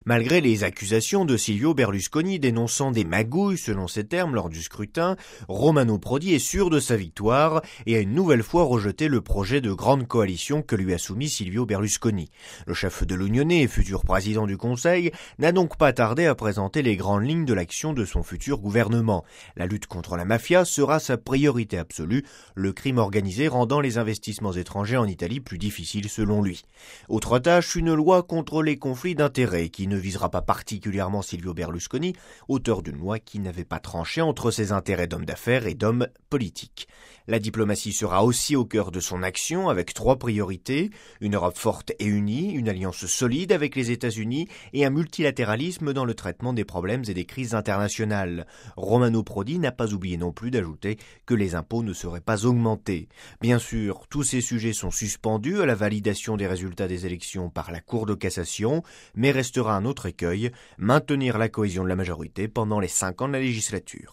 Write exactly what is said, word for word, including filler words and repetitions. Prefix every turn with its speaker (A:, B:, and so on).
A: Malgré les accusations de Silvio Berlusconi dénonçant des magouilles selon ses termes lors du scrutin, Romano Prodi est sûr de sa victoire et a une nouvelle fois rejeté le projet de grande coalition que lui a soumis Silvio Berlusconi. Le chef de l'Unione et futur président du Conseil n'a donc pas tardé à présenter les grandes lignes de l'action de son futur gouvernement. La lutte contre la mafia sera sa priorité absolue, le crime organisé rendant les investissements étrangers en Italie plus difficiles selon lui. Autre tâche, une loi contre les conflits d'intérêts qui ne ne visera pas particulièrement Silvio Berlusconi, auteur d'une loi qui n'avait pas tranché entre ses intérêts d'homme d'affaires et d'homme politique. La diplomatie sera aussi au cœur de son action avec trois priorités, une Europe forte et unie, une alliance solide avec les États-Unis et un multilatéralisme dans le traitement des problèmes et des crises internationales. Romano Prodi n'a pas oublié non plus d'ajouter que les impôts ne seraient pas augmentés. Bien sûr, tous ces sujets sont suspendus à la validation des résultats des élections par la Cour de cassation, mais restera un autre écueil, maintenir la cohésion de la majorité pendant les cinq ans de la législature.